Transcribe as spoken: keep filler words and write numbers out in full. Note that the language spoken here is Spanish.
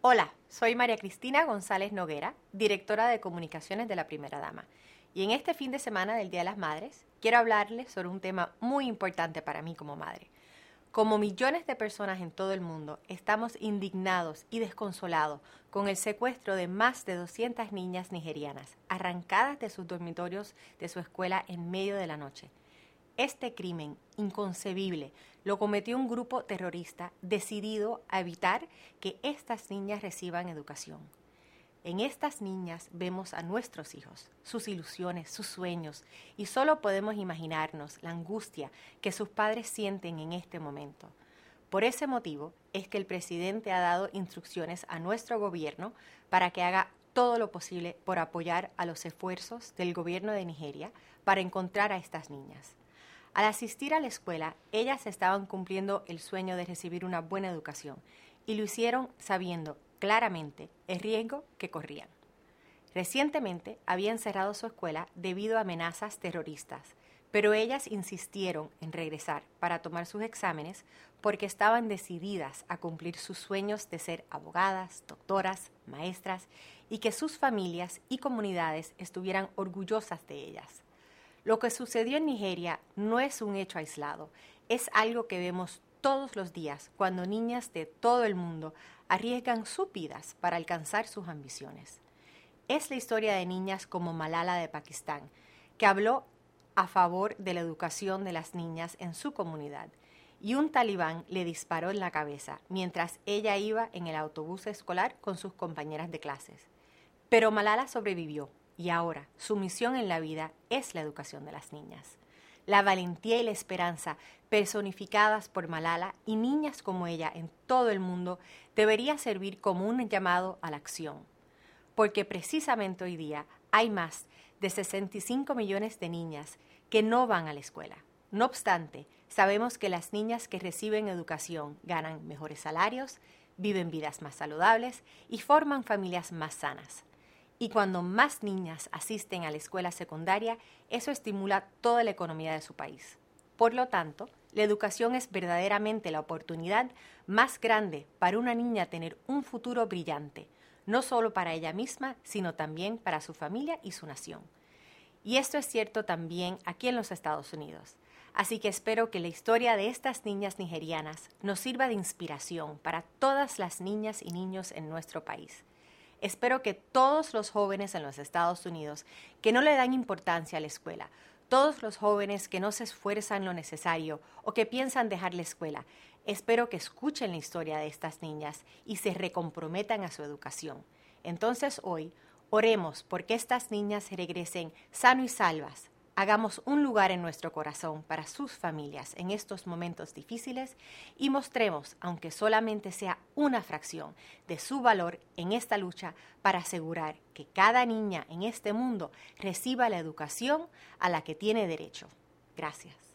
Hola, soy María Cristina González Noguera, directora de Comunicaciones de la Primera Dama. Y en este fin de semana del Día de las Madres, quiero hablarles sobre un tema muy importante para mí como madre. Como millones de personas en todo el mundo, estamos indignados y desconsolados con el secuestro de más de doscientas niñas nigerianas, arrancadas de sus dormitorios de su escuela en medio de la noche. Este crimen inconcebible lo cometió un grupo terrorista decidido a evitar que estas niñas reciban educación. En estas niñas vemos a nuestros hijos, sus ilusiones, sus sueños, y solo podemos imaginarnos la angustia que sus padres sienten en este momento. Por ese motivo es que el presidente ha dado instrucciones a nuestro gobierno para que haga todo lo posible por apoyar a los esfuerzos del gobierno de Nigeria para encontrar a estas niñas. Al asistir a la escuela, ellas estaban cumpliendo el sueño de recibir una buena educación y lo hicieron sabiendo claramente el riesgo que corrían. Recientemente habían cerrado su escuela debido a amenazas terroristas, pero ellas insistieron en regresar para tomar sus exámenes porque estaban decididas a cumplir sus sueños de ser abogadas, doctoras, maestras y que sus familias y comunidades estuvieran orgullosas de ellas. Lo que sucedió en Nigeria no es un hecho aislado, es algo que vemos todos los días cuando niñas de todo el mundo arriesgan sus vidas para alcanzar sus ambiciones. Es la historia de niñas como Malala de Pakistán, que habló a favor de la educación de las niñas en su comunidad, y un talibán le disparó en la cabeza mientras ella iba en el autobús escolar con sus compañeras de clases. Pero Malala sobrevivió. Y ahora, su misión en la vida es la educación de las niñas. La valentía y la esperanza personificadas por Malala y niñas como ella en todo el mundo debería servir como un llamado a la acción. Porque precisamente hoy día hay más de sesenta y cinco millones de niñas que no van a la escuela. No obstante, sabemos que las niñas que reciben educación ganan mejores salarios, viven vidas más saludables y forman familias más sanas. Y cuando más niñas asisten a la escuela secundaria, eso estimula toda la economía de su país. Por lo tanto, la educación es verdaderamente la oportunidad más grande para una niña tener un futuro brillante, no solo para ella misma, sino también para su familia y su nación. Y esto es cierto también aquí en los Estados Unidos. Así que espero que la historia de estas niñas nigerianas nos sirva de inspiración para todas las niñas y niños en nuestro país. Espero que todos los jóvenes en los Estados Unidos que no le dan importancia a la escuela, todos los jóvenes que no se esfuerzan lo necesario o que piensan dejar la escuela, espero que escuchen la historia de estas niñas y se recomprometan a su educación. Entonces hoy, oremos porque estas niñas regresen sano y salvas. Hagamos un lugar en nuestro corazón para sus familias en estos momentos difíciles y mostremos, aunque solamente sea una fracción, de su valor en esta lucha para asegurar que cada niña en este mundo reciba la educación a la que tiene derecho. Gracias.